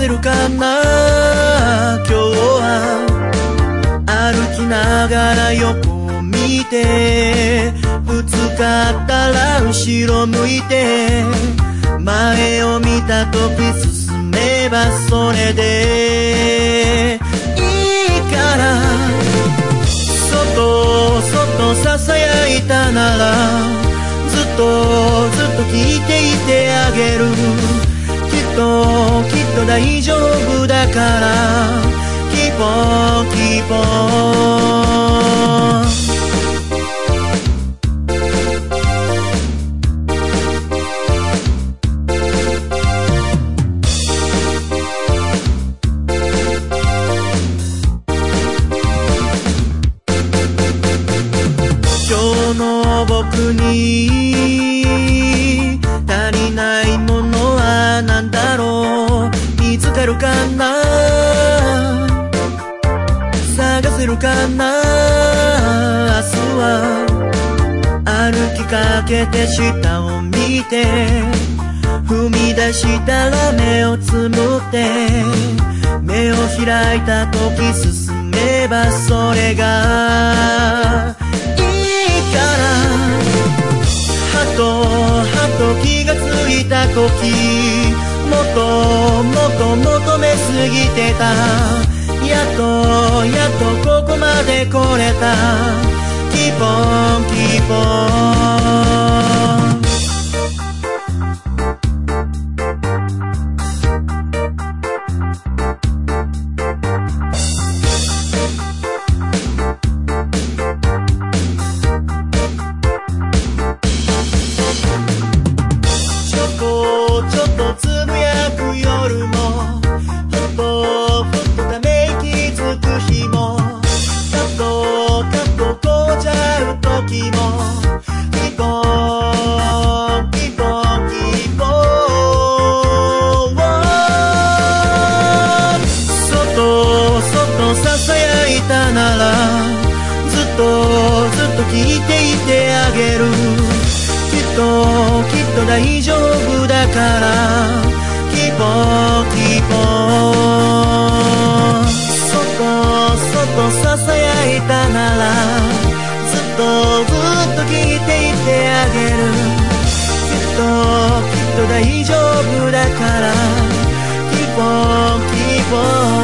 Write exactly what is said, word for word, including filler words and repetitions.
せるかな今日は。歩きながら横見て、ぶつかったら後ろ向いて、前を見た時進めばそれでいいから、そっとそっとささやいたなら、ずっとずっと聞いていてあげる。きっときっと大丈夫だから、Keep on keep on。僕に足りないものは何だろう。見つかるかな、探せるかな。明日は歩きかけて下を見て、踏み出したら目をつむって、目を開いた時進めばそれがはとはと気がついた時、もっともっと求めすぎてた。やっとやっとここまで来れた。 Keep on keep on。 ならずっとずっと聞いていてあげる。きっときっと大丈夫だから、 Keep on keep on。 そっとそっとささやいたなら、ずっとずっと聞いていてあげる。きっときっと大丈夫だから、 Keep on keep on。